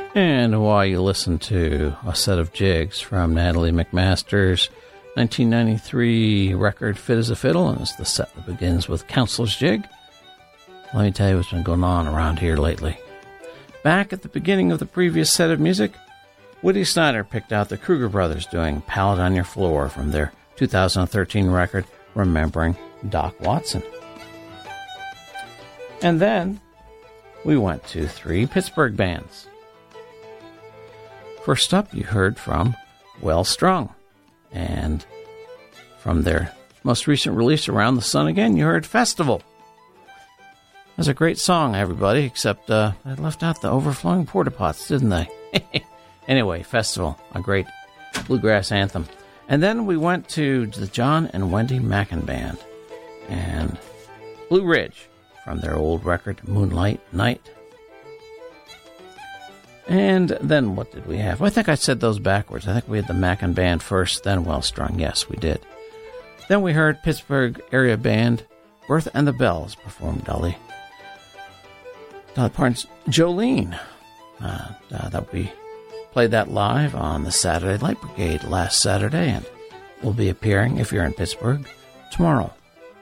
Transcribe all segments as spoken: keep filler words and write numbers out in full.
And while you listen to a set of jigs from Natalie McMaster's nineteen ninety-three record Fit as a Fiddle, and it's the set that begins with Counselor's Jig, let me tell you what's been going on around here lately. Back at the beginning of the previous set of music, Woody Snyder picked out the Kruger Brothers doing Pallet on Your Floor from their two thousand thirteen record Remembering Doc Watson. And then we went to three Pittsburgh bands. First up, you heard from Well Strung. And from their most recent release, Around the Sun Again, you heard Festival. That's a great song, everybody, except uh, they left out the overflowing porta pots, didn't they? Anyway, Festival, a great bluegrass anthem. And then we went to the John and Wendy Mackin Band and Blue Ridge from their old record, Moonlight Night. And then what did we have? Well, I think I said those backwards. I think we had the Mackin Band first, then Well Strung. Yes, we did. Then we heard Pittsburgh area band Bertha and the Bells perform Dolly. Dolly Parton's Jolene. Uh, uh, that we played that live on the Saturday Light Brigade last Saturday, and will be appearing, if you're in Pittsburgh, tomorrow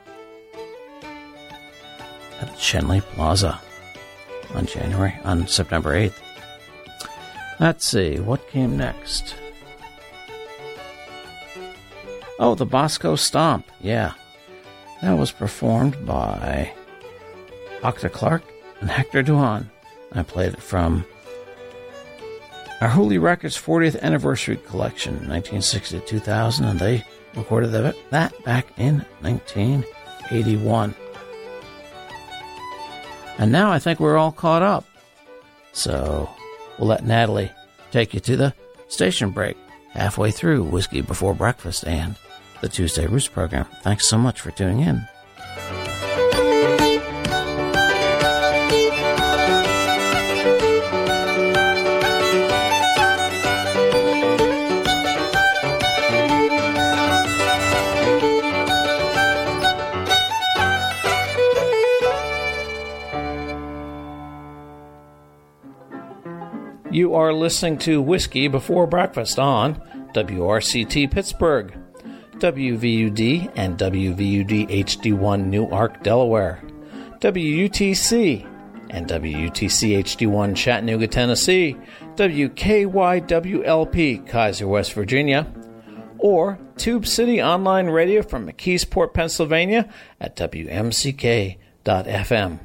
at Schenley Plaza on January, on September eighth. Let's see, what came next? Oh, the Bosco Stomp, yeah. That was performed by Octa Clark and Hector Duhan. I played it from our Hooli Records fortieth Anniversary Collection, nineteen sixty to two thousand, and they recorded that back in nineteen eighty-one. And now I think we're all caught up. So we'll let Natalie take you to the station break halfway through Whiskey Before Breakfast and the Tuesday Roots program. Thanks so much for tuning in. You are listening to Whiskey Before Breakfast on W R C T Pittsburgh, W V U D and W V U D H D one Newark, Delaware, W U T C and W U T C H D one Chattanooga, Tennessee, W K Y W L P Kaiser, West Virginia, or Tube City Online Radio from McKeesport, Pennsylvania at W M C K dot F M.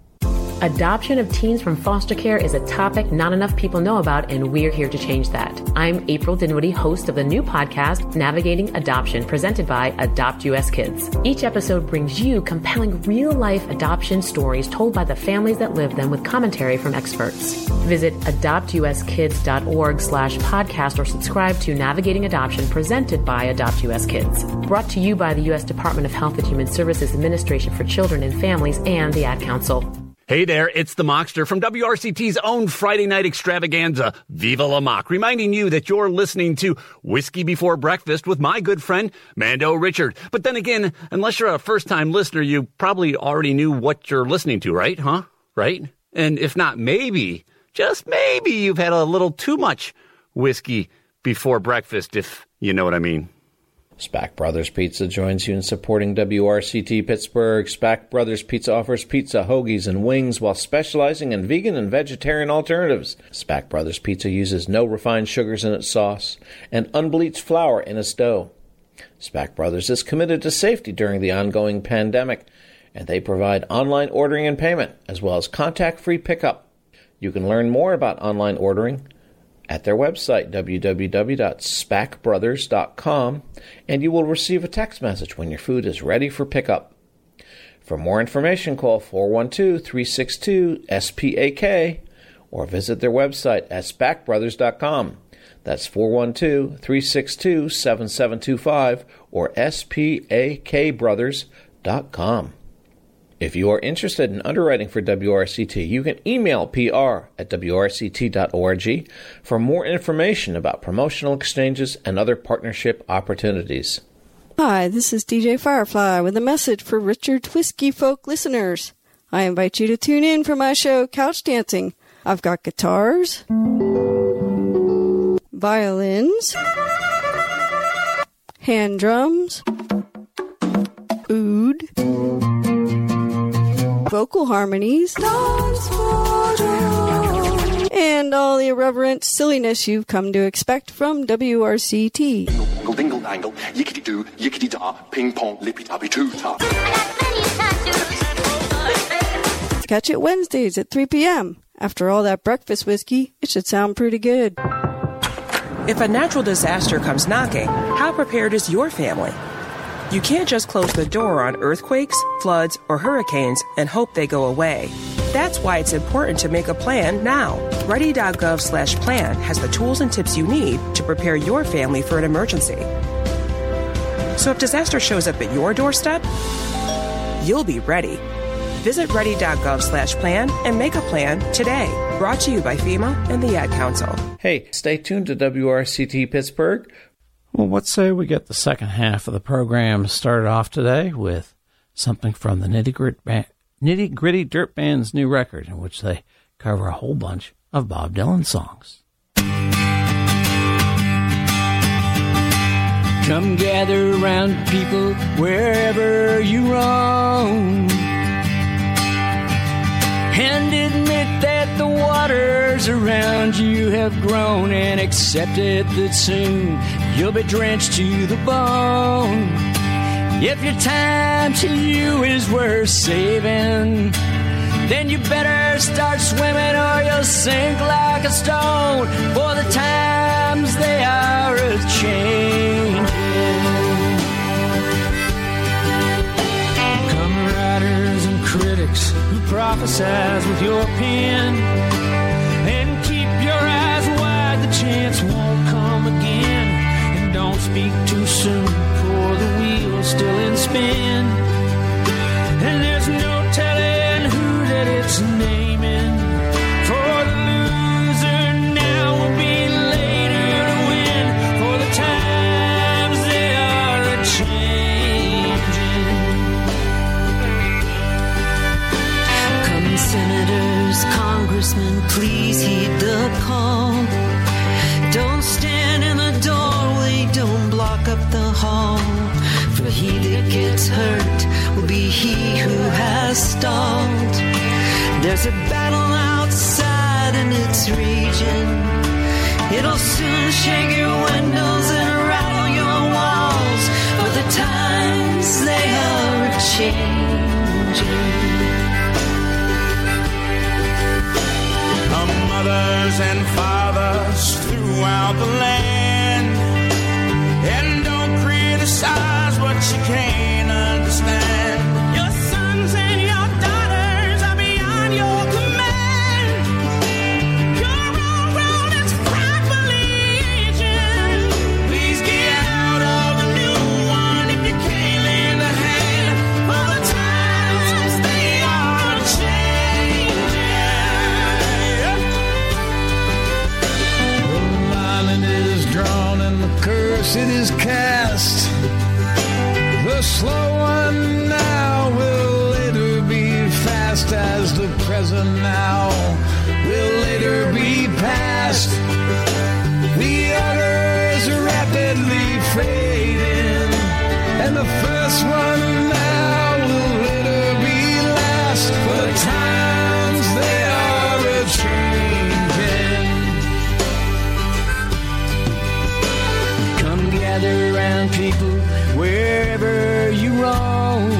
Adoption of teens from foster care is a topic not enough people know about, and we're here to change that. I'm April Dinwiddie, host of the new podcast, Navigating Adoption, presented by Adopt U S Kids. Each episode brings you compelling real-life adoption stories told by the families that live them with commentary from experts. Visit adopt u s kids dot org slash podcast or subscribe to Navigating Adoption, presented by Adopt U S Kids. Brought to you by the U S Department of Health and Human Services Administration for Children and Families and the Ad Council. Hey there, it's the Mockster from W R C T's own Friday night extravaganza, Viva La Mock, reminding you that you're listening to Whiskey Before Breakfast with my good friend, Mando Richard. But then again, unless you're a first-time listener, you probably already knew what you're listening to, right? Huh? Right? And if not, maybe, just maybe you've had a little too much whiskey before breakfast, if you know what I mean. Spack Brothers Pizza joins you in supporting W R C T Pittsburgh. Spack Brothers Pizza offers pizza, hoagies, and wings while specializing in vegan and vegetarian alternatives. Spack Brothers Pizza uses no refined sugars in its sauce and unbleached flour in its dough. Spack Brothers is committed to safety during the ongoing pandemic, and they provide online ordering and payment, as well as contact-free pickup. You can learn more about online ordering at their website, w w w dot spack brothers dot com, and you will receive a text message when your food is ready for pickup. For more information, call four one two, three six two, S P A K or visit their website at spack brothers dot com. That's four one two, three six two, seven seven two five or S P A K brothers dot com. If you are interested in underwriting for W R C T, you can email P R at W R C T dot org for more information about promotional exchanges and other partnership opportunities. Hi, this is D J Firefly with a message for Richard Whiskey Folk listeners. I invite you to tune in for my show, Couch Dancing. I've got guitars, violins, hand drums, oud, vocal harmonies, and all the irreverent silliness you've come to expect from W R C T. Dingle, dingle, dangle, yickety-doo, yickety-da, ping-pong, lippy-tappy-too-ta. Catch it Wednesdays at three p.m. After all that breakfast whiskey, it should sound pretty good. If a natural disaster comes knocking, how prepared is your family? You can't just close the door on earthquakes, floods, or hurricanes and hope they go away. That's why it's important to make a plan now. Ready.gov slash plan has the tools and tips you need to prepare your family for an emergency. So if disaster shows up at your doorstep, you'll be ready. Visit ready.gov slash plan and make a plan today. Brought to you by FEMA and the Ad Council. Hey, stay tuned to W R C T Pittsburgh. Well, let's say we get the second half of the program started off today with something from the Nitty Gritty, Band, Nitty Gritty Dirt Band's new record, in which they cover a whole bunch of Bob Dylan songs. Come gather around people wherever you roam, and admit that the waters around you have grown, and accept it that soon you'll be drenched to the bone. If your time to you is worth saving, then you better start swimming or you'll sink like a stone, for the times they are a-changing. Come writers and critics who prophesize with your pen, and keep your eyes wide, the chance won't come again. And don't speak too soon, for the wheel's still in spin, and there's no telling who that it's naming. For the loser now will be later to win, for the times they are a-changing. Come senators, congressmen, please heed the call. Don't stand in the doorway, don't block up the hall, for he that gets hurt will be he who has stalled. There's a battle outside and it's raging. It'll soon shake your windows and rattle your walls, for the times they are changing. Come mothers and fathers throughout the land, and don't criticize what you can't understand. Your sons and your daughters are beyond your command. Your own road is frightfully aging. Please get out of the new one if you can't lend a hand, for the times they are changing. The line is drawn and the curse it is cast. The slow one now will later be fast, as the present now will later be past. The other is rapidly fading, and the first one now will later be last, for the times they are a-changing. Come gather around people wherever you roam,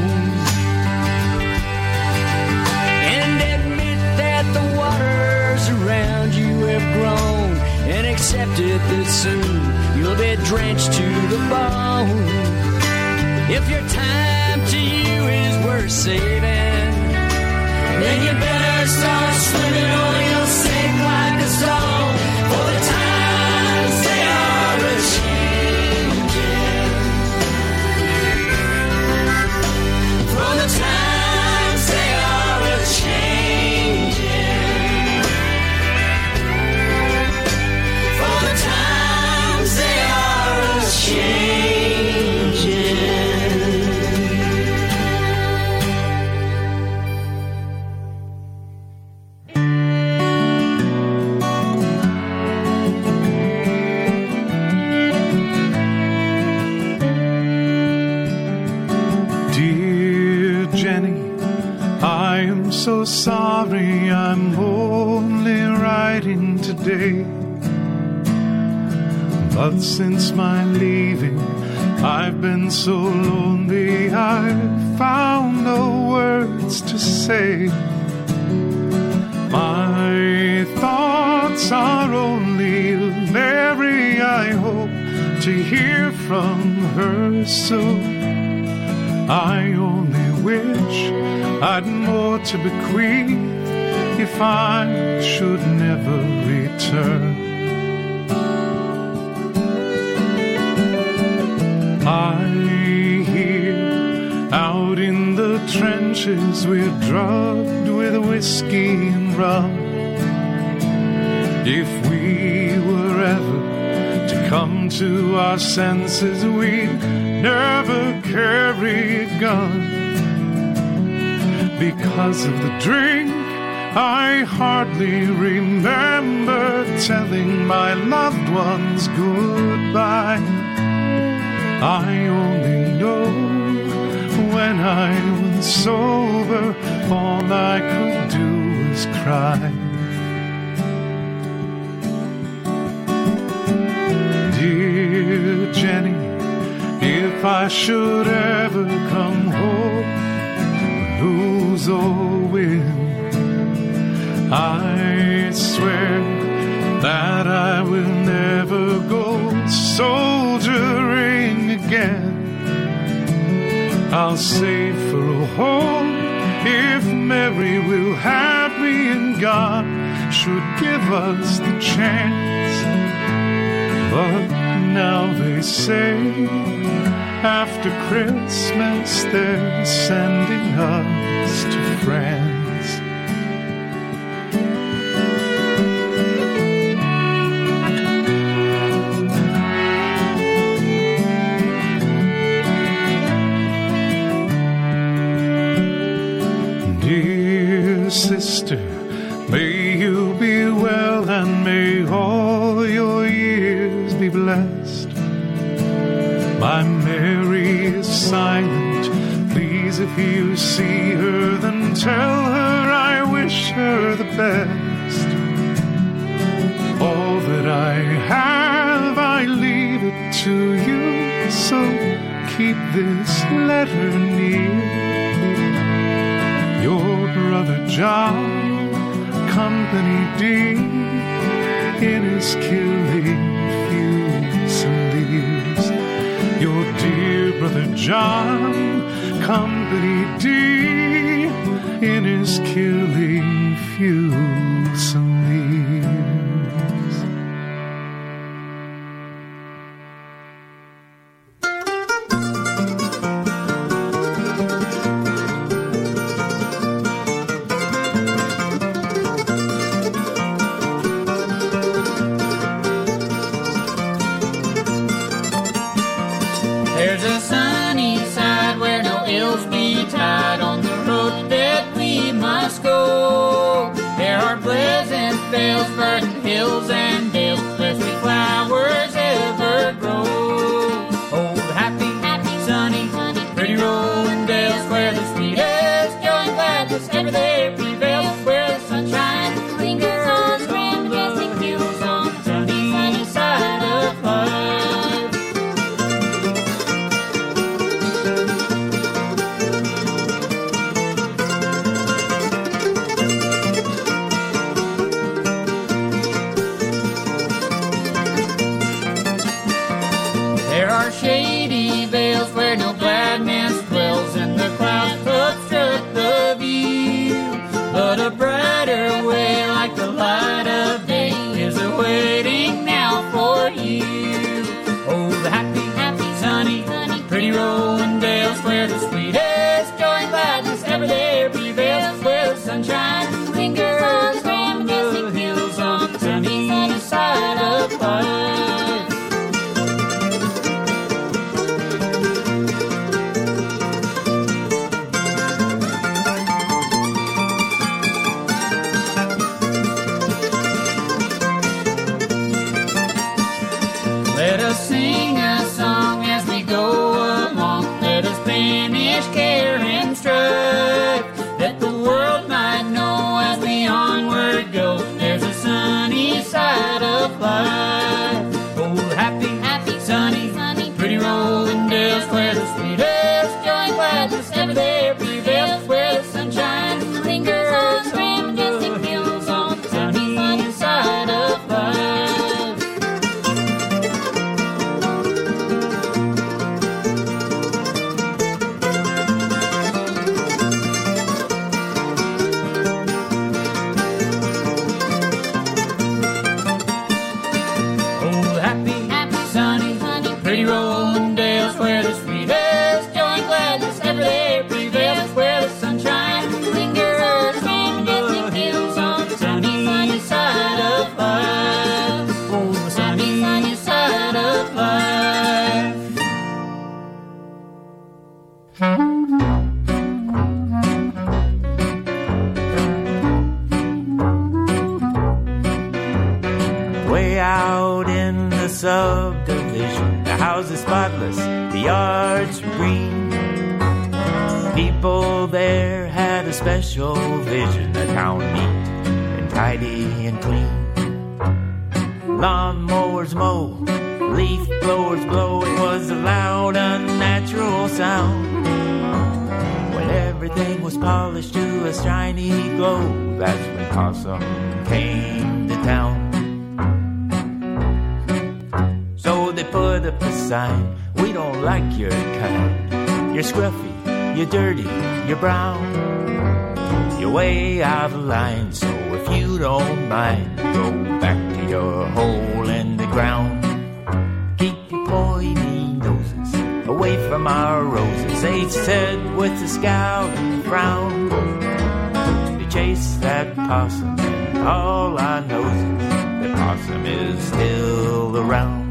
and admit that the waters around you have grown, and accept it that soon you'll be drenched to the bone. If your time to you is worth saving, then you better start swimming or you'll sink like a stone, for the times they are a-changing. For the times they are a-changing. For the times they are a-changing. I'm only writing today, but since my leaving, I've been so lonely, I've found no words to say. My thoughts are only Mary, I hope to hear from her soon. I only wish I'd more to bequeath if I should never return. I hear out in the trenches we're drugged with whiskey and rum. If we were ever to come to our senses, we'd never carry a gun. Because of the drink, I hardly remember telling my loved ones goodbye. I only know when I was sober, all I could do was cry. Dear Jenny, if I should ever come home, lose or win, I swear that I will never go soldiering again. I'll save for a home if Mary will have me and God should give us the chance. But now they say after Christmas they're sending us to France. Dear sister, may you be well and may all your years be blessed. My Mary is silent. Please, if you see her, then tell her I wish her the best. All that I have, I leave it to you, so keep this letter near. Your brother John, Company D, in his killing fields and leaves. Your dear brother John, Company D, in his killing fields and leaves. There's a sunny side where no ills be tied on the road that we must go. There are pleasant vales, verdant hills and dales where sweet flowers ever grow. Oh, the happy, happy, sunny, pretty rolling dales where the sweetest joy and gladness ever there prevails, where the sunshine lingers on grand majestic hills on the sunny, sunny side of life. way out in the subdivision. The house is spotless, the yards were green. People there had a special vision, a town neat and tidy and clean. Lawn mowers mow, leaf blowers blow. It was a loud, unnatural sound. When everything was polished to a shiny glow, that's when Possum came to town. So they put up a sign, we don't like your kind. You're scruffy, you're dirty, you're brown. You're way out of line, so if you don't mind, go back to your hole in the ground. Keep your pointy noses away from our roses, H said with a scowl and a frown. They chase that possum, and all I know is that possum is still around.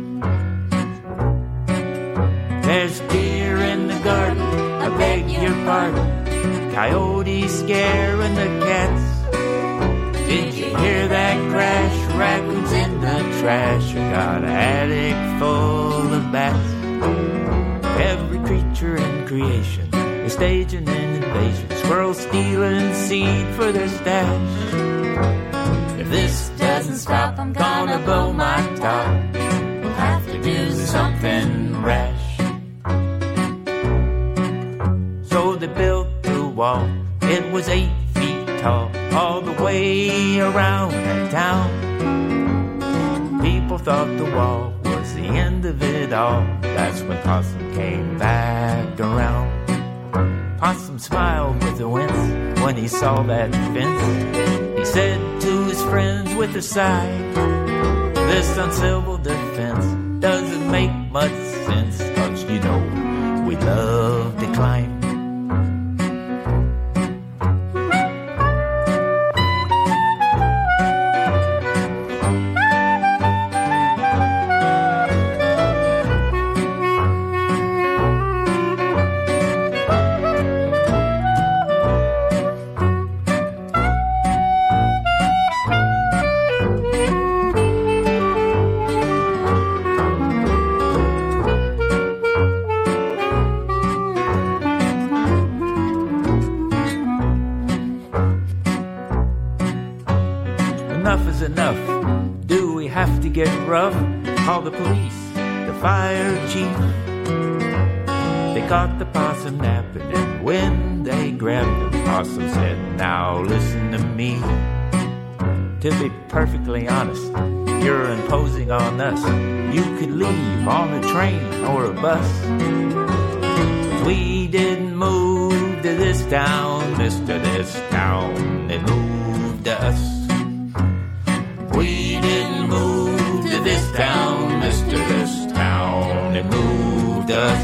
There's deer in the garden, I beg your pardon. Coyotes scaring the cats. Did you hear that crash? Raccoons in the trash. I got an attic full of bats. Every creature in creation is staging an invasion. Squirrels stealing seed for their stash. If this doesn't stop, I'm gonna blow my top. We'll have to do something rash. So they built a wall, it was eight feet tall, all the way around that town. People thought the wall was the end of it all. That's when Possum came back around. Possum smiled with a wince when he saw that fence. He said to his friends with a sigh, this uncivil defense doesn't make much sense, 'cause you know we love to climb. Enough is enough. Do we have to get rough? Call the police, the fire chief. They caught the possum napping, and when they grabbed him, Possum said, now listen to me. To be perfectly honest, you're imposing on us. You could leave on a train or a bus. We didn't move to this town, Mister This town, they moved to us. We didn't move to this town, Mister This town, they moved us.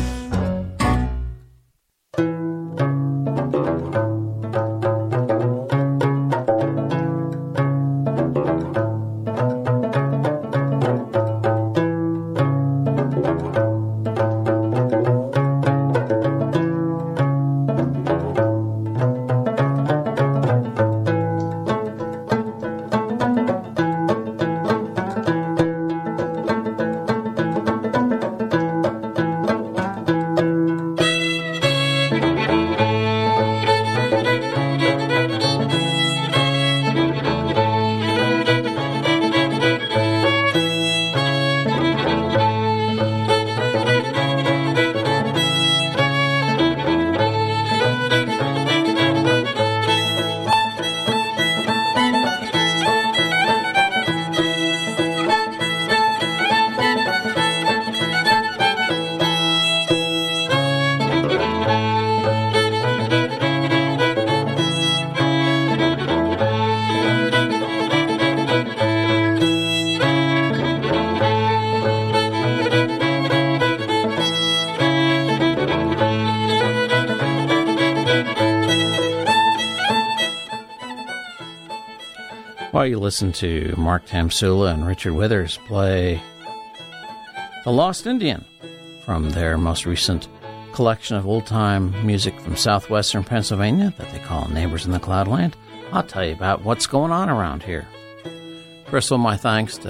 While you listen to Mark Tamsula and Richard Withers play The Lost Indian from their most recent collection of old-time music from southwestern Pennsylvania that they call Neighbors in the Cloudland, I'll tell you about what's going on around here. First of all, my thanks to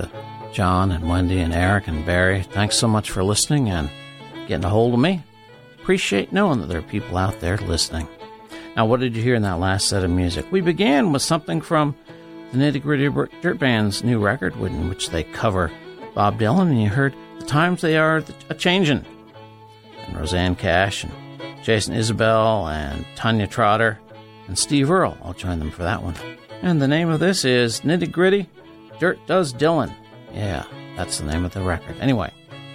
John and Wendy and Eric and Barry, thanks so much for listening and getting a hold of me. Appreciate knowing that there are people out there listening. Now, what did you hear in that last set of music? We began with something from the Nitty Gritty Dirt Band's new record, in which they cover Bob Dylan, and you heard The Times They Are A-Changin'. And Roseanne Cash and Jason Isbell and Tanya Trotter and Steve Earle. I'll join them for that one. And the name of this is Nitty Gritty Dirt Does Dylan. Yeah, that's the name of the record. Anyway,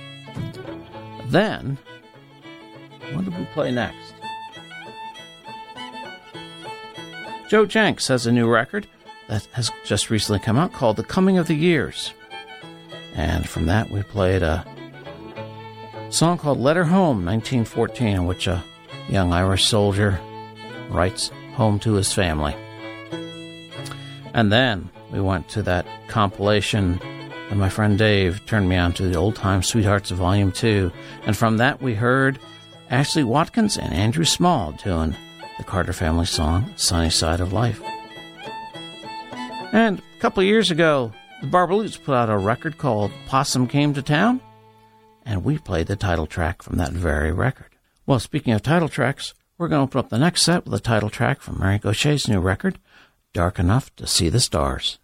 then, what did we play next? Joe Jenks has a new record that has just recently come out called The Coming of the Years. And from that, we played a song called Letter Home, nineteen fourteen, in which a young Irish soldier writes home to his family. And then we went to that compilation that my friend Dave turned me on to, the Old Time Sweethearts of Volume two. And from that, we heard Ashley Watkins and Andrew Small doing the Carter Family song, Sunny Side of Life. And a couple of years ago, the Barbaloots put out a record called Possum Came to Town, and we played the title track from that very record. Well, speaking of title tracks, we're going to open up the next set with a title track from Mary Gaucher's new record, Dark Enough to See the Stars.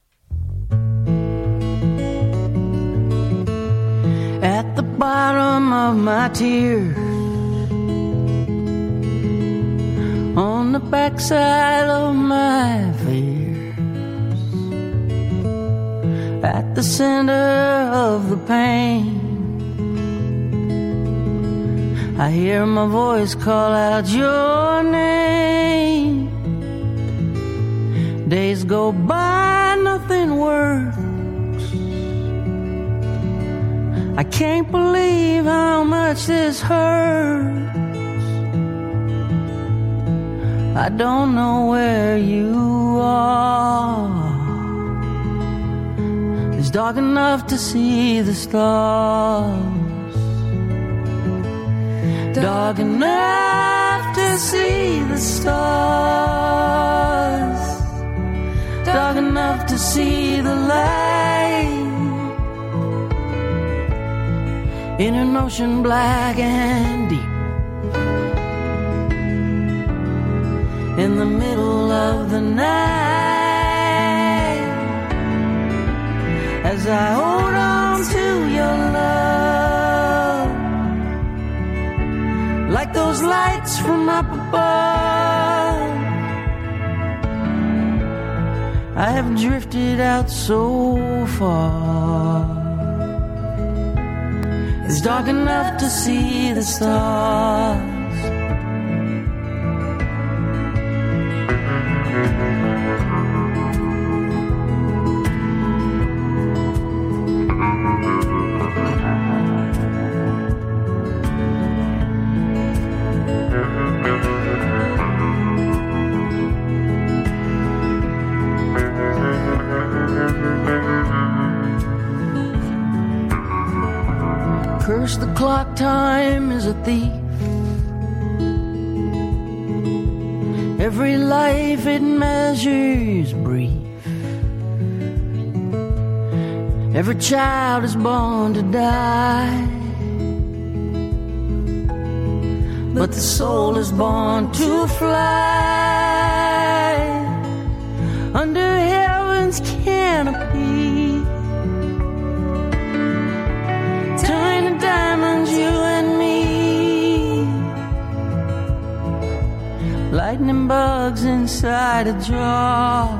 At the bottom of my tears, on the backside of my fears, at the center of the pain, I hear my voice call out your name. Days go by, nothing works. I can't believe how much this hurts. I don't know where you are. It's dark enough to see the stars. Dark enough to see the stars. Dark enough to see the light. In an ocean black and deep, in the middle of the night, as I hold on to your love, like those lights from up above, I have drifted out so far. It's dark enough to see the stars. Curse the clock, time is a thief. Every life it measures brief. Every child is born to die, but the soul is born to fly under heaven's canopy. Tiny diamonds, you and me, lightning bugs inside a jar.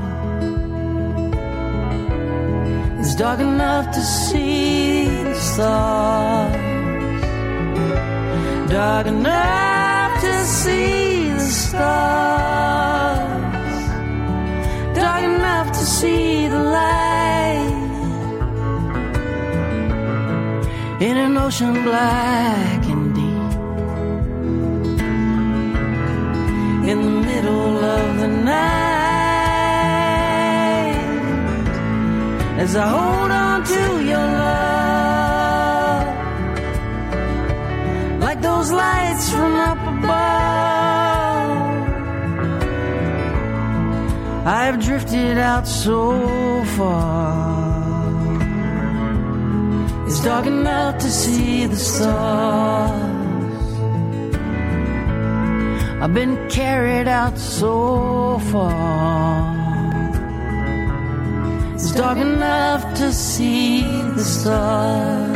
It's dark enough to see the stars. Dark enough to see the stars. Dark enough to see the light. In an ocean black and deep, in the middle of the night, as I hold on to your love, like those lights from up above, I've drifted out so far. is dark enough to see the stars. I've been carried out so far. It's dark enough to see the stars.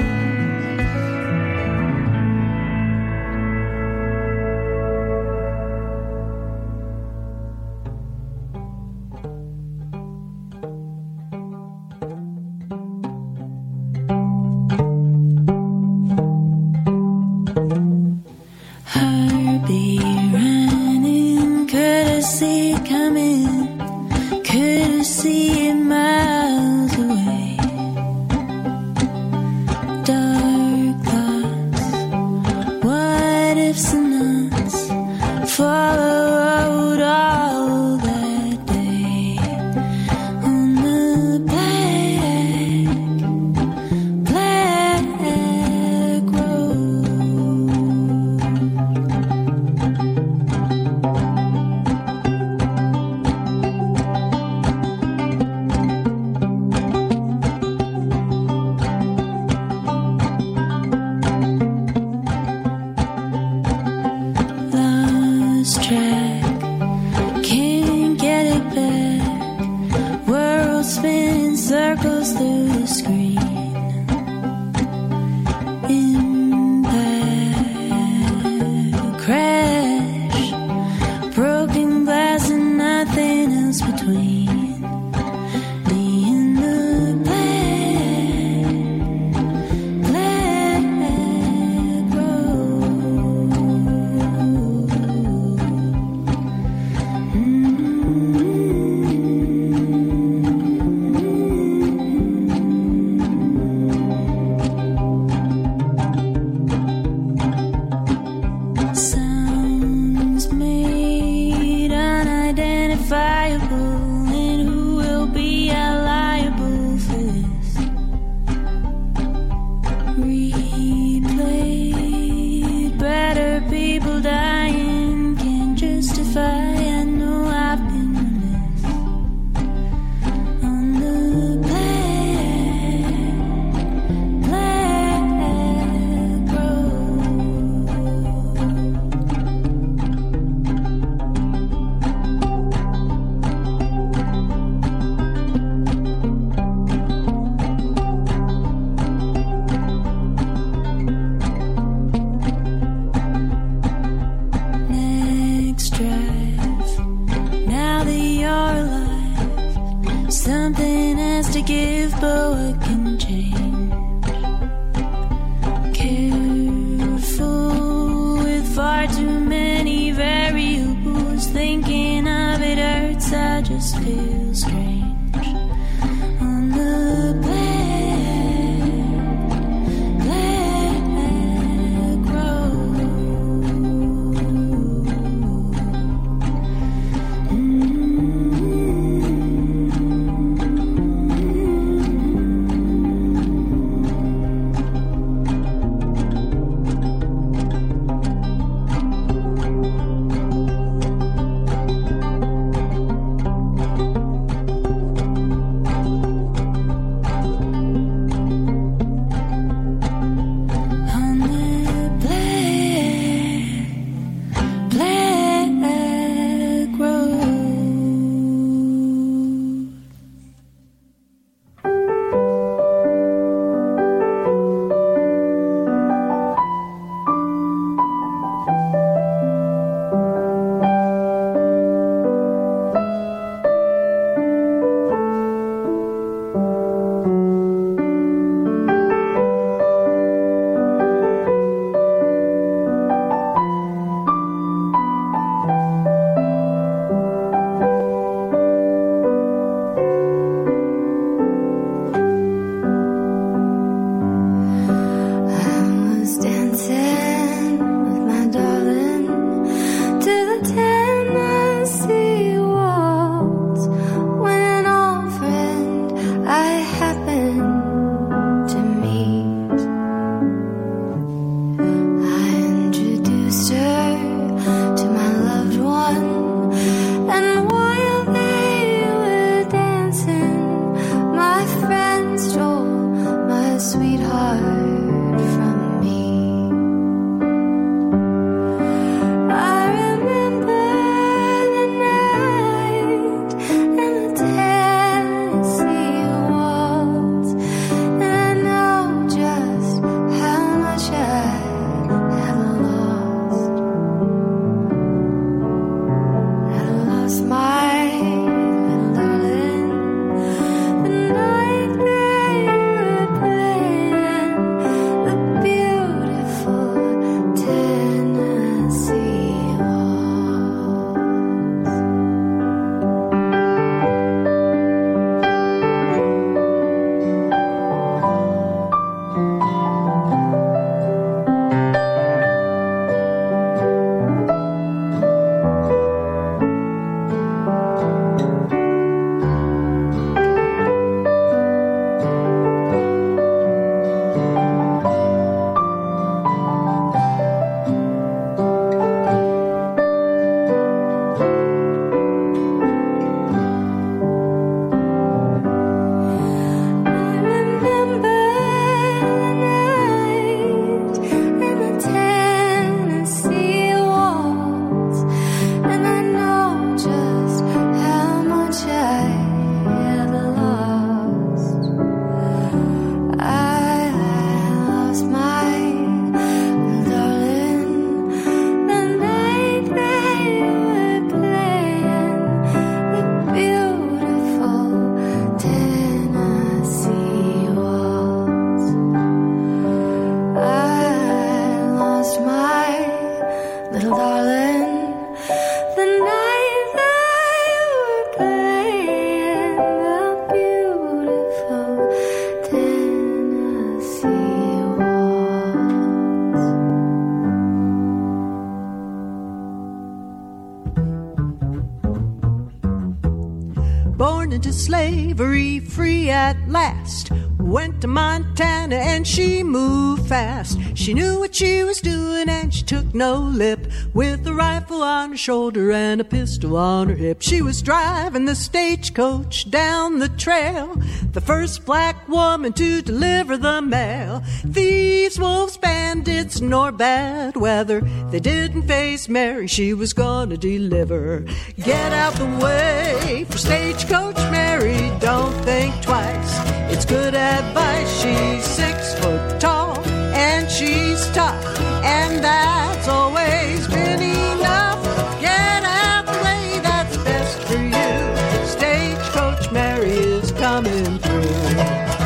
free at last. Went to Montana and she moved fast. She knew what she was doing and she took no lip. With a rifle on her shoulder and a pistol on her hip, she was driving the stagecoach down the trail, the first black woman to deliver the mail. Thieves, wolves, bandits, nor bad weather, they didn't face Mary, she was gonna deliver. Get out the way for Stagecoach Mary, don't think twice, it's good advice. She's six foot tall and she's tough, and that's always been enough. Get out the way, that's best for you. Stagecoach Mary is coming through.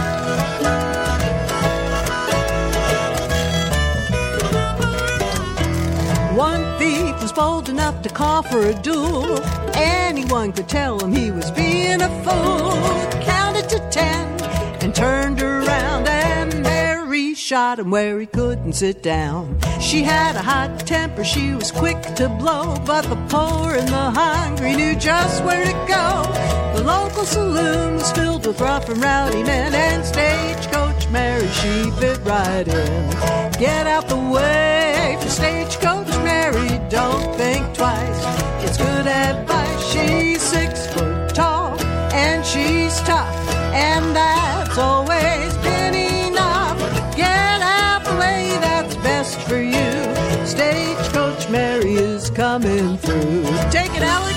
One thief was bold enough to call for a duel. Anyone could tell him he was being a fool. Counted to ten and turned around, and Mary shot him where he couldn't sit down. She had a hot temper, she was quick to blow, but the poor and the hungry knew just where to go. The local saloon was filled with rough and rowdy men, and Stagecoach Mary, she fit right in. Get out the way for Stagecoach Mary, don't think twice, it's good advice. She's six foot tall and she's tough, and that's always been enough. Get out the way, that's best for you. Stagecoach Mary is coming through. Take it, Alex.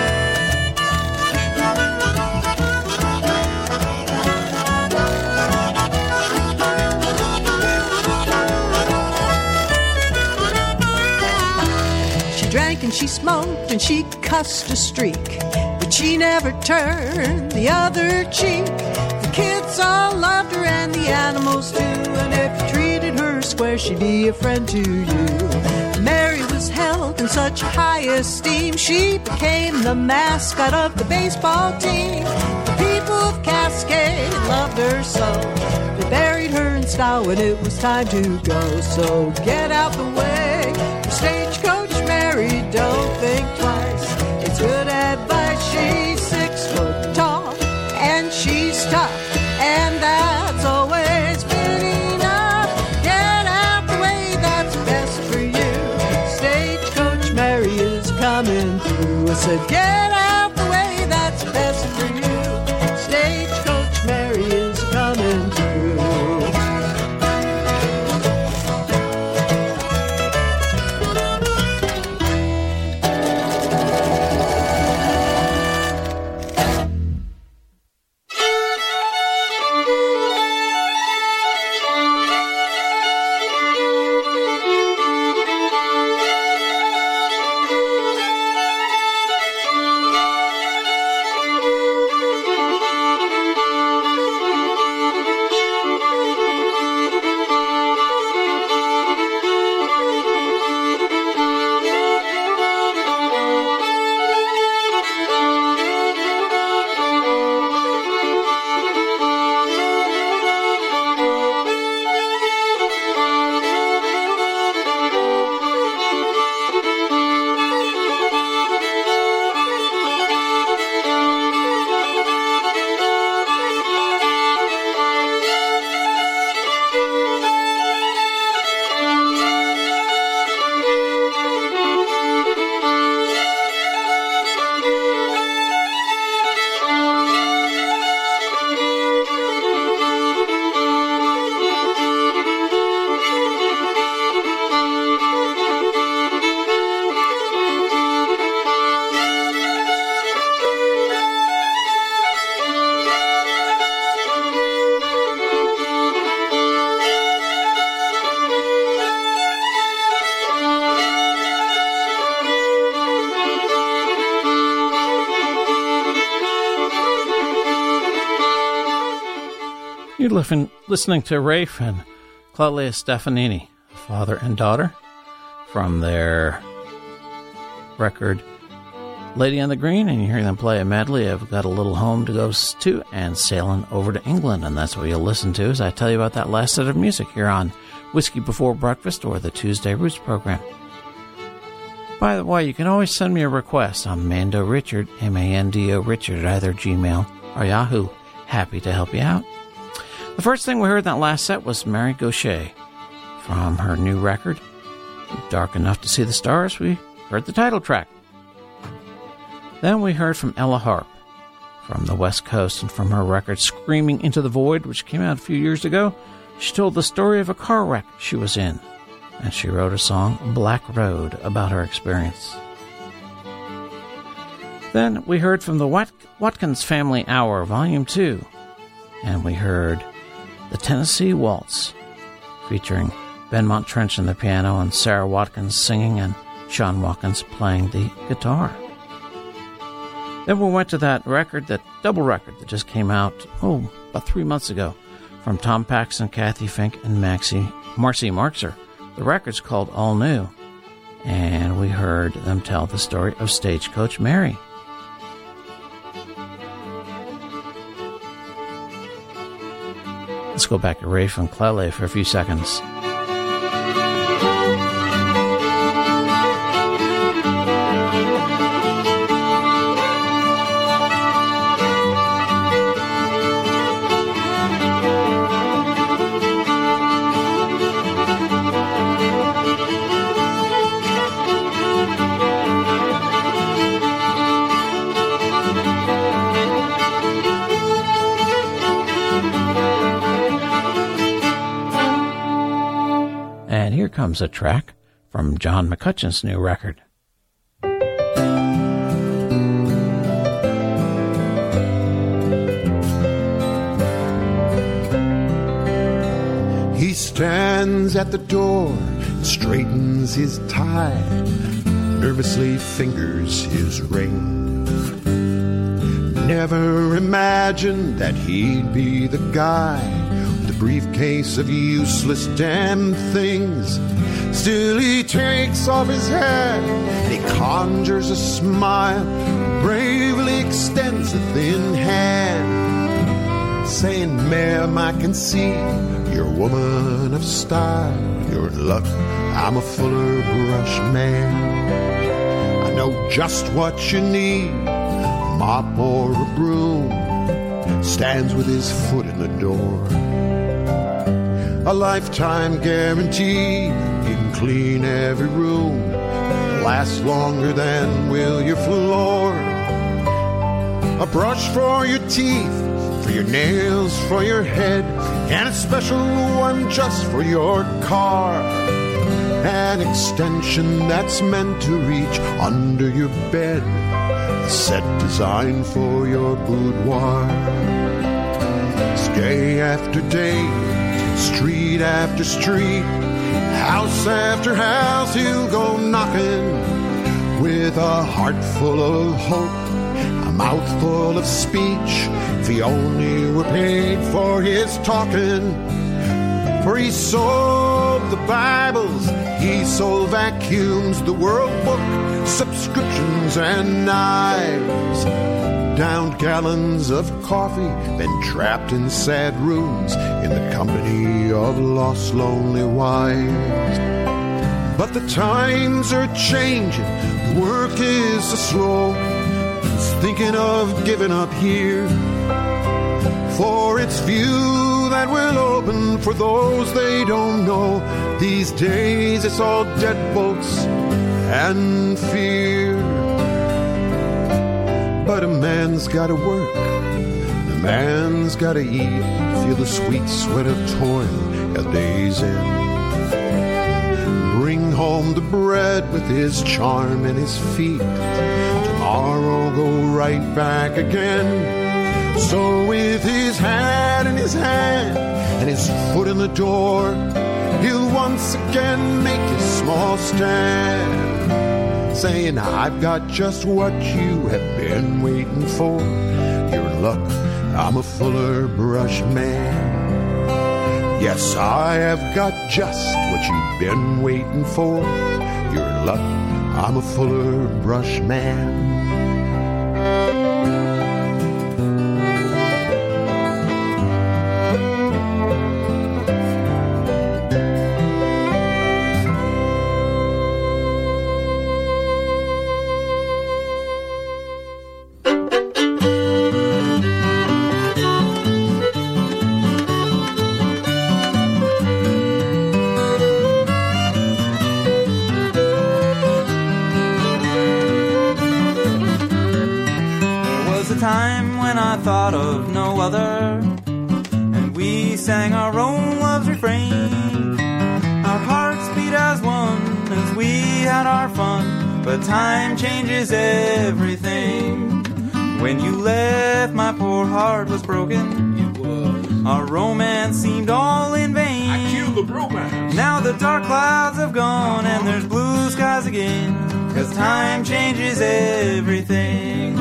She drank and she smoked and she cussed a streak, but she never turned the other cheek. The kids all loved her and the animals too, and if you treated her square, she'd be a friend to you. Mary was held in such high esteem, she became the mascot of the baseball team. The people of Cascade loved her so, they buried her in style when it was time to go. So get out the way for Stagecoach Mary, don't think twice, it's good advice. She's six foot tall and she's tough, and that's always been enough. Get out the way, that's best for you. Stagecoach Mary is coming through. I said get out the way, that's best for you. Stagecoach Mary is coming through. You're listening, listening to Rafe and Claudia Stefanini, father and daughter, from their record Lady on the Green, and you hear them play a medley of Got a Little Home to Go To and Sailing Over to England, and that's what you'll listen to as I tell you about that last set of music here on Whiskey Before Breakfast or the Tuesday Roots program. By the way, you can always send me a request on Mando Richard, M A N D O Richard, at either Gmail or Yahoo. happy to help you out. The first thing we heard in that last set was Mary Gauthier from her new record, Dark Enough to See the Stars. We heard the title track. Then we heard from Ella Harp from the West Coast and from her record Screaming Into the Void, which came out a few years ago. She told the story of a car wreck she was in, and she wrote a song, Black Road, about her experience. Then we heard from the Wat- Watkins Family Hour, Volume two, and we heard the Tennessee Waltz, featuring Benmont Trench on the piano and Sarah Watkins singing and Sean Watkins playing the guitar. Then we went to that record, that double record that just came out, oh, about three months ago, from Tom Paxton, Kathy Fink, and Maxie, Marcy Marxer. The record's called All New, and we heard them tell the story of Stagecoach Mary. Let's go back to Ray from Clele for a few seconds. Here comes a track from John McCutcheon's new record. He stands at the door and straightens his tie, nervously fingers his ring. Never imagined that he'd be the guy, the briefcase of useless damn things. Still he takes off his hat and he conjures a smile, bravely extends a thin hand, saying, ma'am, I can see you're a woman of style. You're in luck, I'm a fuller brush man. I know just what you need, a mop or a broom. Stands with his foot in the door. A lifetime guarantee, you can clean every room, last longer than will your floor. A brush for your teeth, for your nails, for your head, and a special one just for your car. An extension that's meant to reach under your bed, a set designed for your boudoir. Day after day, street after street, house after house, he'll go knocking with a heart full of hope, a mouth full of speech. If he only were paid for his talking. For he sold the Bibles, he sold vacuums, the World Book, subscriptions and knives. Downed gallons of coffee, been trapped in sad rooms in the company of lost, lonely wives. But the times are changing, the work is so slow. He's thinking of giving up here, for it's few that will open for those they don't know. These days it's all deadbolts and fear. But a man's gotta work, a man's gotta eat, feel the sweet sweat of toil a day's end. Bring home the bread with his charm and his feet, tomorrow go right back again. So with his hat in his hand and his foot in the door, he'll once again make his small stand, saying, I've got just what you have been waiting for. You're in luck, I'm a fuller brush man. Yes, I have got just what you've been waiting for. You're in luck, I'm a fuller brush man. sang our own love's refrain. Our hearts beat as one as we had our fun, but time changes everything. When you left, my poor heart was broken. It was. Our romance seemed all in vain. I killed the romance. Now the dark clouds have gone and there's blue skies again, 'cause time changes everything.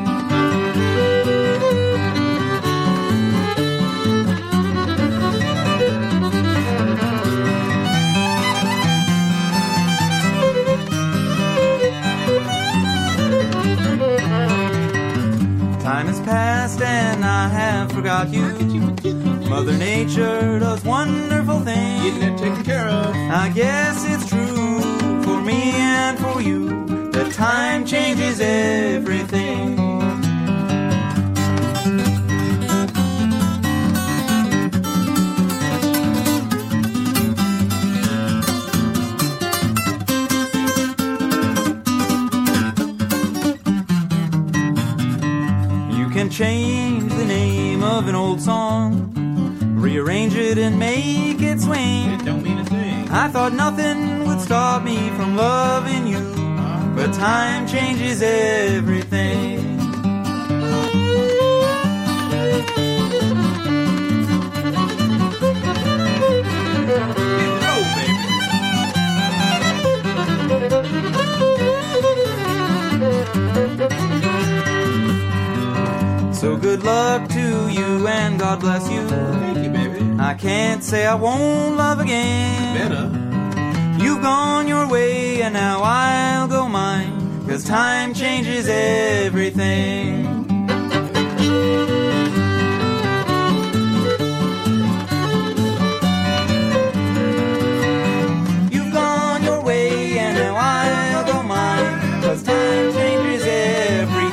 Time has passed and I have forgot you. Mother Nature does wonderful things. Getting it taken care of. I guess it's true for me and for you that time changes everything. Can change the name of an old song, rearrange it and make it swing. It don't mean a thing. I thought nothing would stop me from loving you, but time changes everything. So good luck to you and God bless you. Thank you, baby. I can't say I won't love again. Better. You've gone your way and now I'll go mine, 'cause time changes everything. You've gone your way and now I'll go mine, 'cause time changes everything.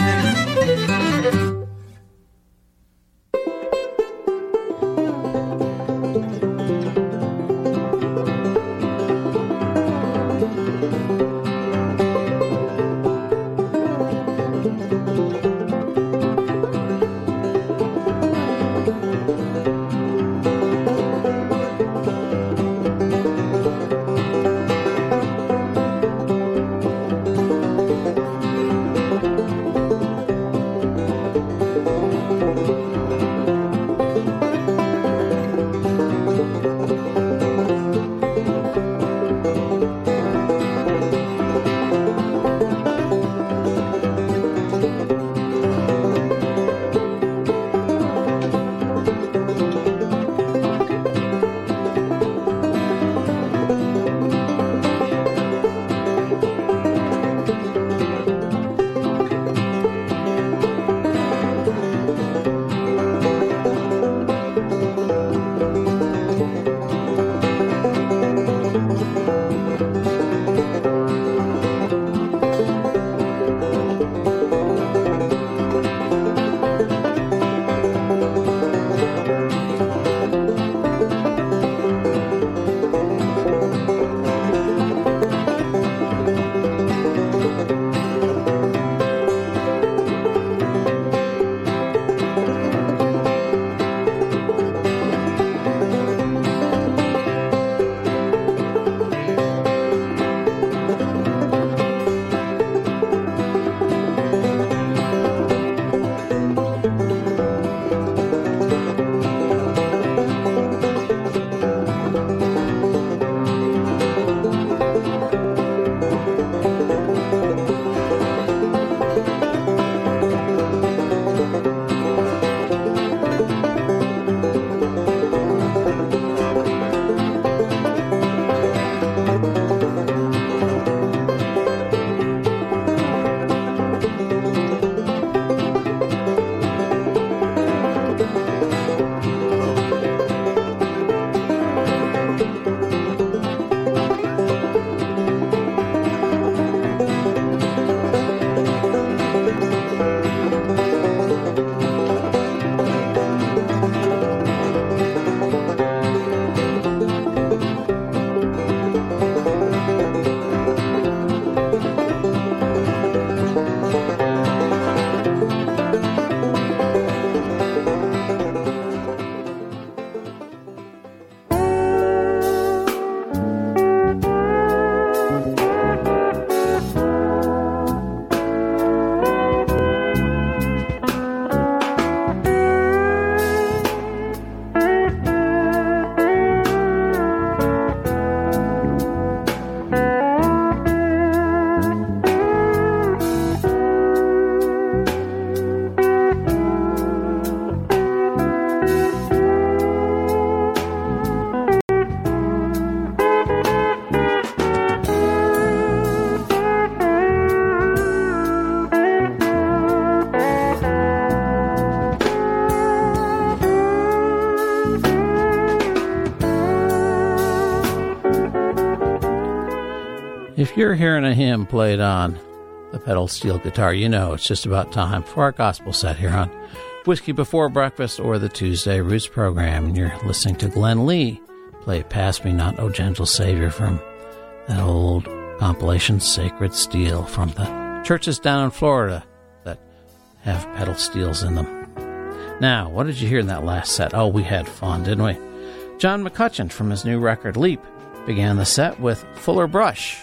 If you're hearing a hymn played on the pedal steel guitar, you know it's just about time for our gospel set here on Whiskey Before Breakfast or the Tuesday Roots program. And you're listening to Glenn Lee play Pass Me Not, O Gentle Savior from that old compilation Sacred Steel from the churches down in Florida that have pedal steels in them. Now, what did you hear in that last set? Oh, we had fun, didn't we? John McCutcheon from his new record Leap began the set with Fuller Brush.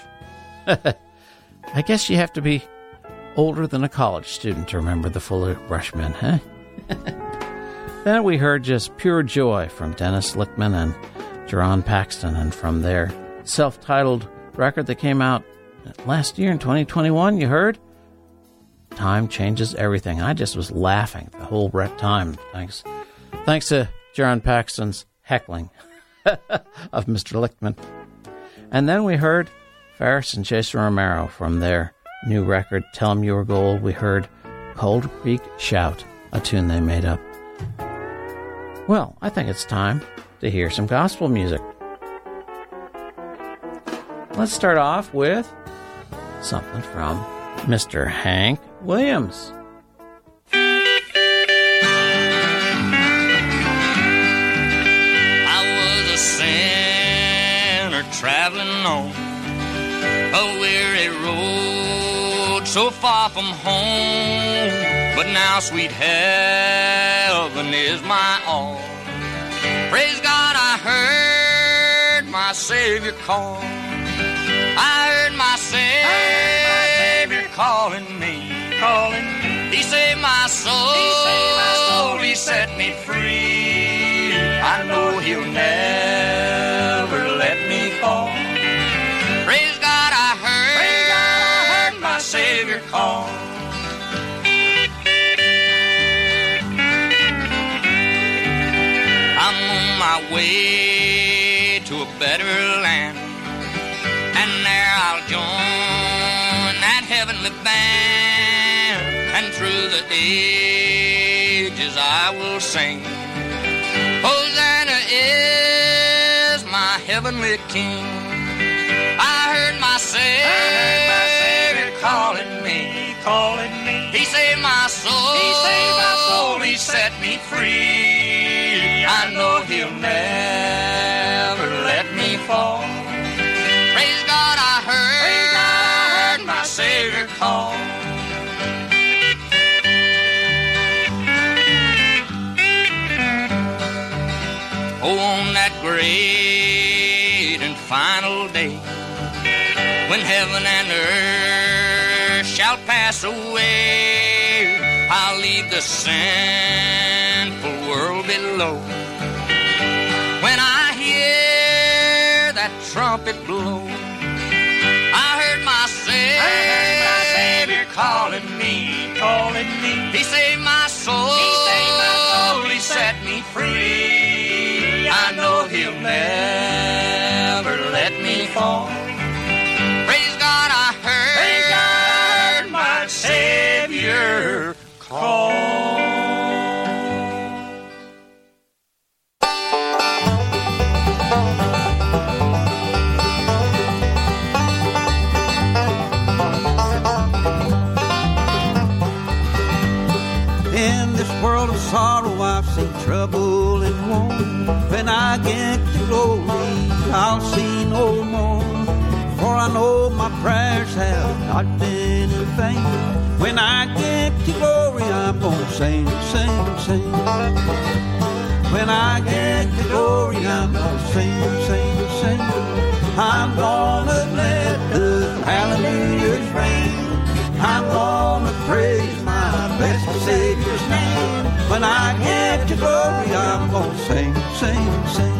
I guess you have to be older than a college student to remember the Fuller Brush Men, huh? Then we heard just Pure Joy from Dennis Lickman and Jerron Paxton, and from their self-titled record that came out last year in twenty twenty-one, you heard? Time Changes Everything. I just was laughing the whole rep time. Thanks. Thanks to Jerron Paxton's heckling of Mister Lickman. And then we heard Ferris and Jason Romero from their new record, Tell 'Em Your Gold. We heard Cold Creek Shout, a tune they made up. Well, I think it's time to hear some gospel music. Let's start off with something from Mister Hank Williams. I was a sinner traveling on a weary road so far from home, but now sweet heaven is my all. Praise God, I heard my Savior call. I heard my Savior calling me, calling me. He saved my soul, he saved my soul, he set me free. I know he'll never let me fall. Praise God, I heard, Praise God, I heard my Savior call. I'm on my way to a better land, and there I'll join that heavenly band, and through the ages I will sing, Hosanna is my heavenly King. I heard my Savior, I heard my Savior calling me, calling me. He saved my soul, he saved my soul, he set me free. I know he'll never let me fall. Praise God, I heard, Praise God, I heard my Savior call. Oh, on that great and final day, when heaven and earth shall pass away, I'll leave the sinful world below. When I hear that trumpet blow, I heard my Savior, I heard my Savior calling me, calling me. He saved my soul, he saved my soul, he set me free. I know he'll never let me fall. Praise God, I heard, Praise God, I heard my Savior call. In this world of sorrow I've seen trouble and woe. When I get to glory I'll see no more. For I know my prayers have not been in vain. When I get to glory I'm gonna sing, sing, sing. When I get to glory I'm gonna sing, sing, sing. I'm gonna let the hallelujahs ring. I'm gonna praise my blessed Savior's name. When I get to glory, I'm gonna sing, sing, sing.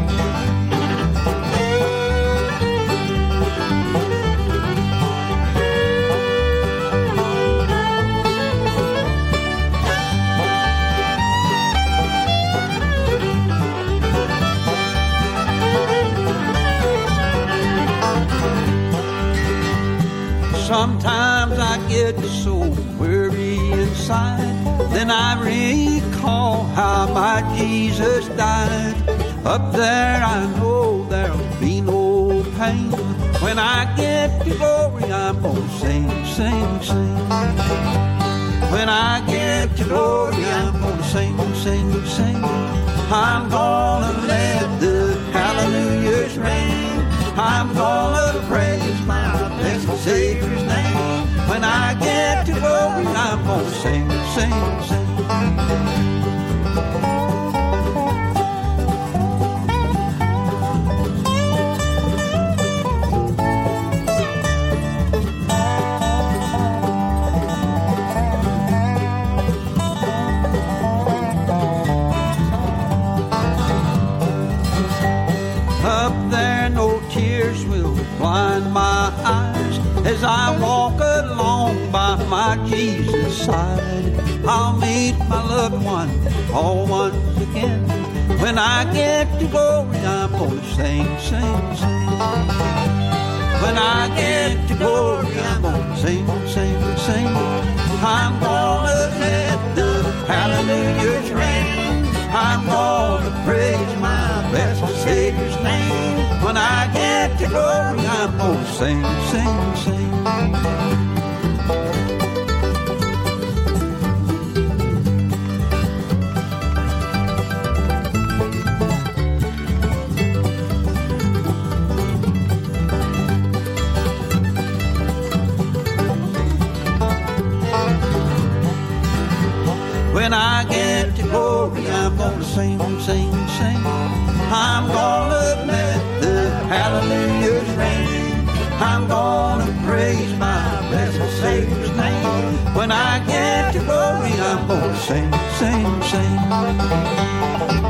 Sometimes I get so weary inside, then I recall how my Jesus died. Up there I know there'll be no pain, When I get to glory, I'm gonna sing, sing, sing. When I get to glory, I'm gonna sing, sing, sing. I'm gonna let the hallelujahs ring. I'm gonna praise my blessed Savior's name. When I get to glory, I'm gonna sing, sing, sing. Up there, no tears will blind my eyes as I walk along by my Jesus' side. I'll meet my loved one all once again. When I get to glory, I'm gonna sing, sing, sing. When I get to glory, I'm gonna sing, sing, sing. I'm gonna let the hallelujahs ring. I'm gonna praise my blessed Savior's name. When I get to glory, I'm gonna sing, sing, sing. When I get to glory, I'm gonna sing, sing, sing. I'm gonna let the hallelujahs ring. I'm gonna praise my blessed Savior's name. When I get to glory, I'm gonna sing, sing, sing.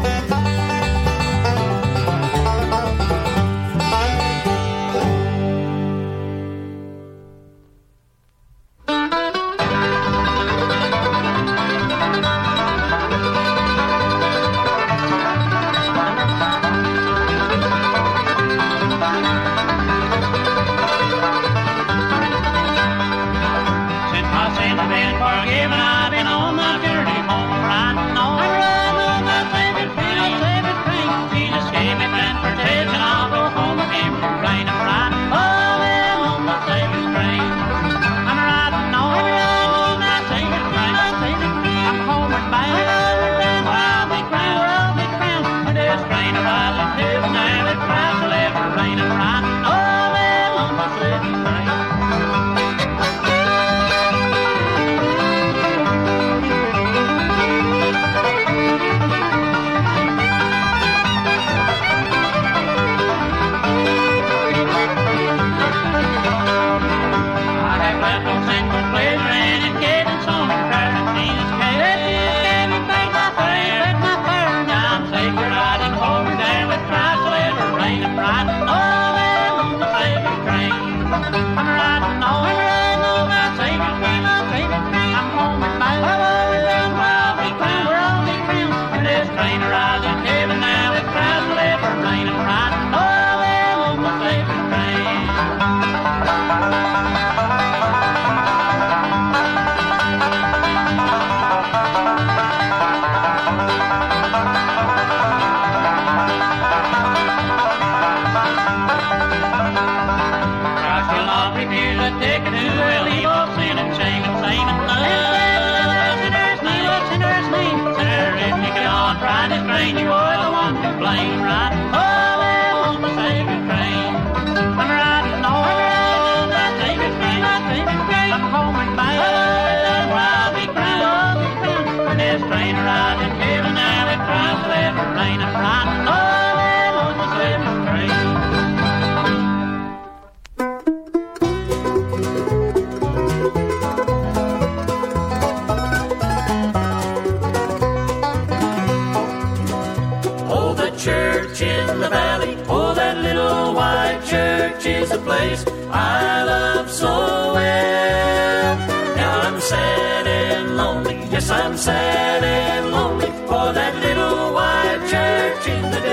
I'm sad and lonely for that little white church in the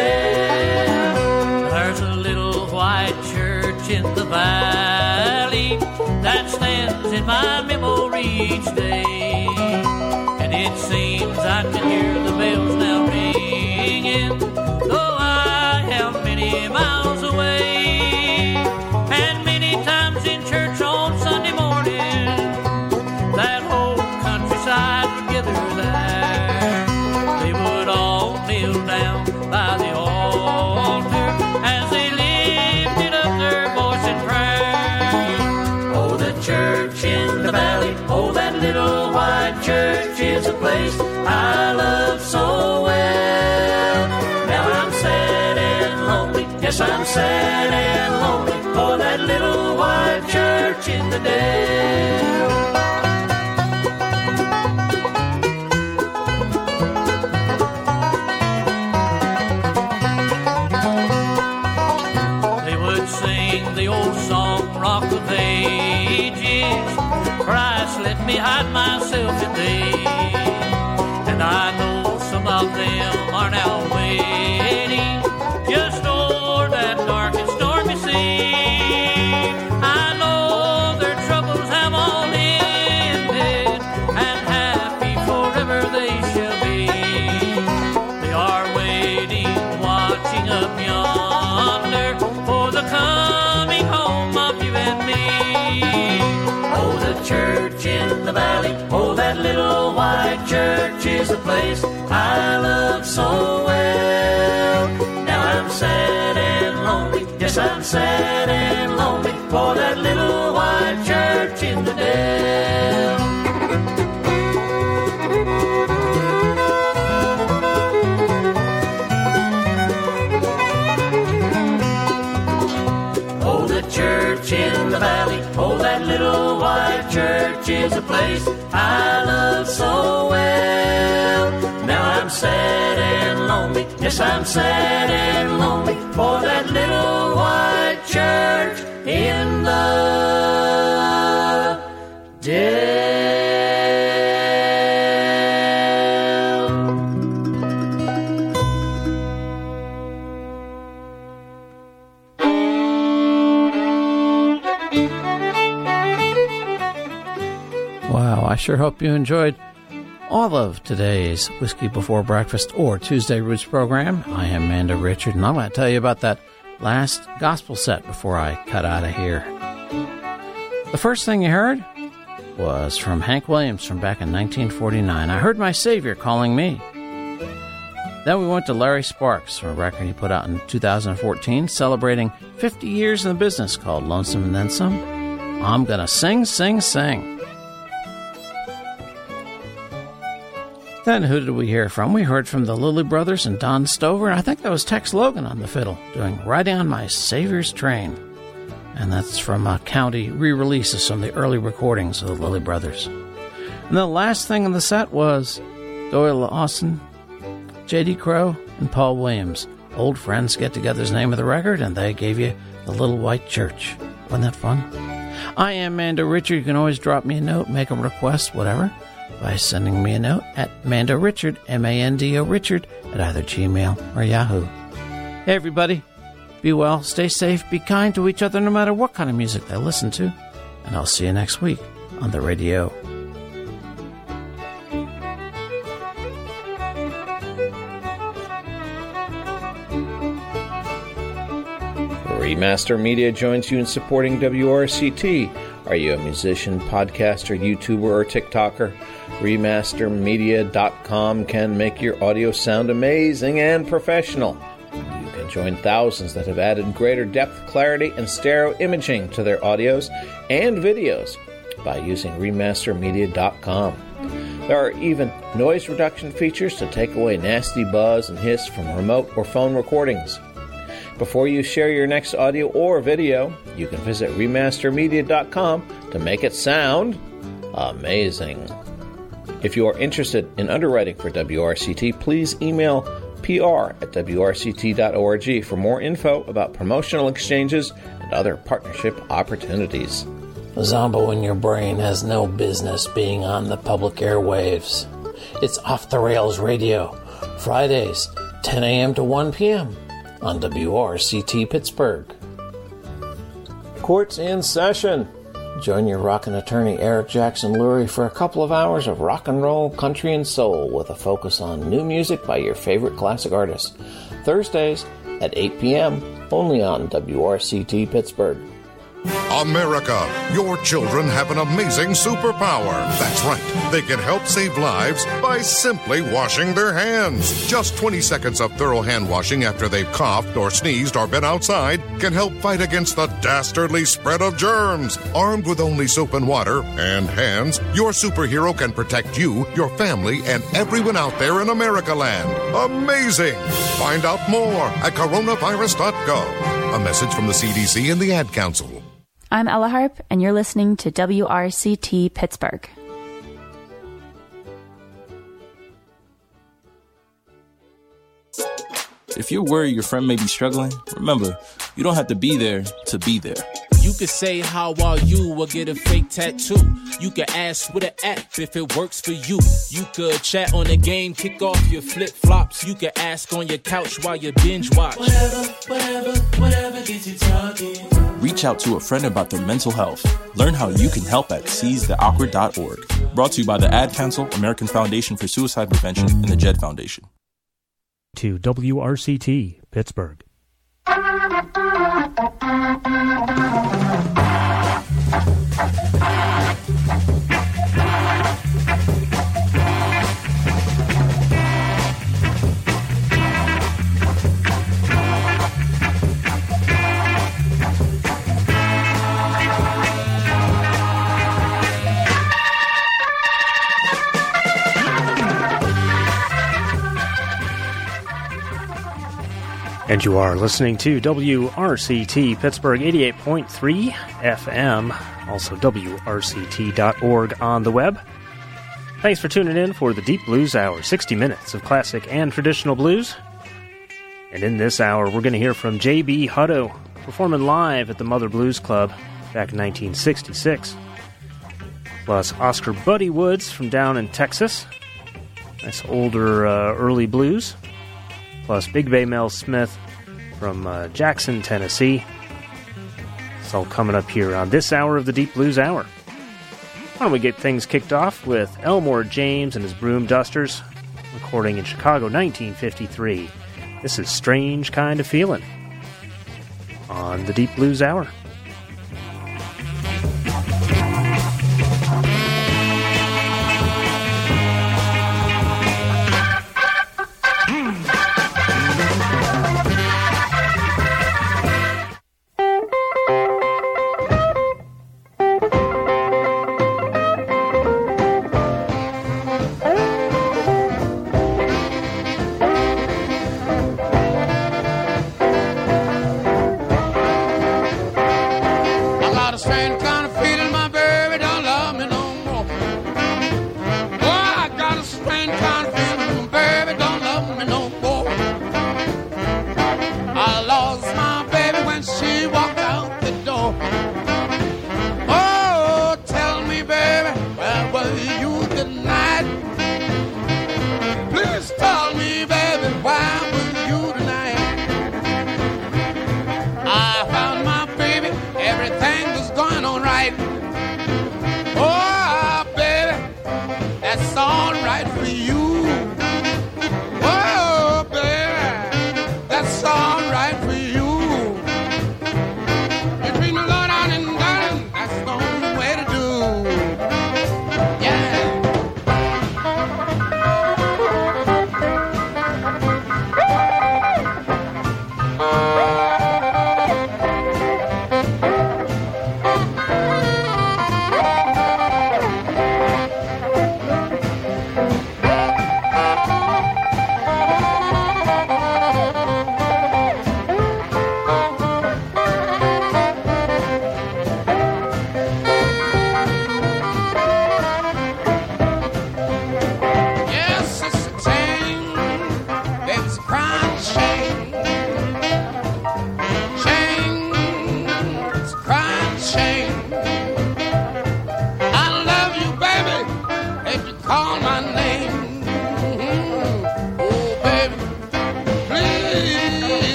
dale. There's a little white church in the valley that stands in my memory each day, and it seems I can hear the bells now ringing, though I am many miles away. And Yes, I'm sad and lonely for that little white church in the dale. They would sing the old song, Rock of Ages, Christ, let me hide myself in thee. And I know some of them are now waiting just o'er that dark and stormy sea. I know their troubles have all ended, and happy forever they shall be. They are waiting, watching up yonder for the coming home of you and me. Oh, the church in the valley, oh, that little white church is a place I love so well. Now I'm sad and lonely, yes, I'm sad and lonely for that little white church in the dale. Oh, the church in the valley, oh, that little white church is a place I love so well. Now I'm sad and lonely, yes, I'm sad and lonely for that little white church in the dale. Wow, I sure hope you enjoyed all of today's Whiskey Before Breakfast or Tuesday Roots program. I am Mando Richard, and I'm going to tell you about that last gospel set before I cut out of here. The first thing you heard was from Hank Williams from back in nineteen forty-nine. I Heard My Savior Calling Me. Then we went to Larry Sparks for a record he put out in two thousand fourteen celebrating fifty years in the business called Lonesome and Then Some. I'm Gonna Sing, Sing, Sing. Then who did we hear from? We heard from the Lilly Brothers and Don Stover. I think that was Tex Logan on the fiddle doing Riding on My Savior's Train. And that's from uh, county re-releases from the early recordings of the Lilly Brothers. And the last thing in the set was Doyle Austin, J D Crowe, and Paul Williams. Old Friends Get Together's the name of the record, and they gave you The Little White Church. Wasn't that fun? I am Mando Richard. You can always drop me a note, make a request, whatever, by sending me a note at Mando Richard, M A N D O Richard, at either Gmail or Yahoo. Hey, everybody. Be well, stay safe, be kind to each other no matter what kind of music they listen to. And I'll see you next week on the radio. Remaster Media joins you in supporting W R C T. Are you a musician, podcaster, YouTuber, or TikToker? Remaster Media dot com can make your audio sound amazing and professional. You can join thousands that have added greater depth, clarity, and stereo imaging to their audios and videos by using Remaster Media dot com. There are even noise reduction features to take away nasty buzz and hiss from remote or phone recordings. Before you share your next audio or video, you can visit Remaster Media dot com to make it sound amazing. If you are interested in underwriting for W R C T, please email P R at W R C T dot org for more info about promotional exchanges and other partnership opportunities. A Zombo in your brain has no business being on the public airwaves. It's Off the Rails Radio, Fridays, ten a.m. to one p.m. on W R C T Pittsburgh. Court's in session. Join your rockin' attorney Eric Jackson Lurie for a couple of hours of rock and roll, country, and soul with a focus on new music by your favorite classic artists. Thursdays at eight p.m. only on W R C T Pittsburgh. America, your children have an amazing superpower. That's right. They can help save lives by simply washing their hands. Just twenty seconds of thorough hand washing after they've coughed or sneezed or been outside can help fight against the dastardly spread of germs. Armed with only soap and water and hands, your superhero can protect you, your family, and everyone out there in America land. Amazing! Find out more at coronavirus dot gov. A message from the C D C and the Ad Council. I'm Ella Harp, and you're listening to W R C T Pittsburgh. If you're worried your friend may be struggling, remember, you don't have to be there to be there. You could say, how are you, or get a fake tattoo. You could ask with an app if it works for you. You could chat on the game, kick off your flip-flops. You could ask on your couch while you binge watch. Whatever, whatever, whatever gets you talking. Reach out to a friend about their mental health. Learn how you can help at seize the awkward dot org. Brought to you by the Ad Council, American Foundation for Suicide Prevention, and the Jed Foundation. To W R C T, Pittsburgh. And you are listening to W R C T Pittsburgh eighty-eight point three F M, also W R C T dot org on the web. Thanks for tuning in for the Deep Blues Hour, sixty minutes of classic and traditional blues. And in this hour, we're going to hear from J B Hutto, performing live at the Mother Blues Club back in nineteen sixty-six. Plus Oscar Buddy Woods from down in Texas. Nice older uh, early blues. Plus Big Bay Mel Smith from uh, Jackson, Tennessee. It's all coming up here on this hour of the Deep Blues Hour. Why don't we get things kicked off with Elmore James and his Broom Dusters, recording in Chicago, nineteen fifty-three. This is Strange Kind of Feeling on the Deep Blues Hour.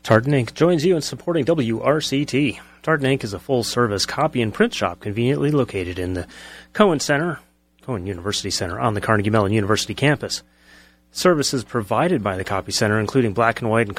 Tartan Incorporated joins you in supporting W R C T. Tartan Incorporated is a full-service copy and print shop conveniently located in the Cohen Center, Cohen University Center, on the Carnegie Mellon University campus. Services provided by the Copy Center, including black and white and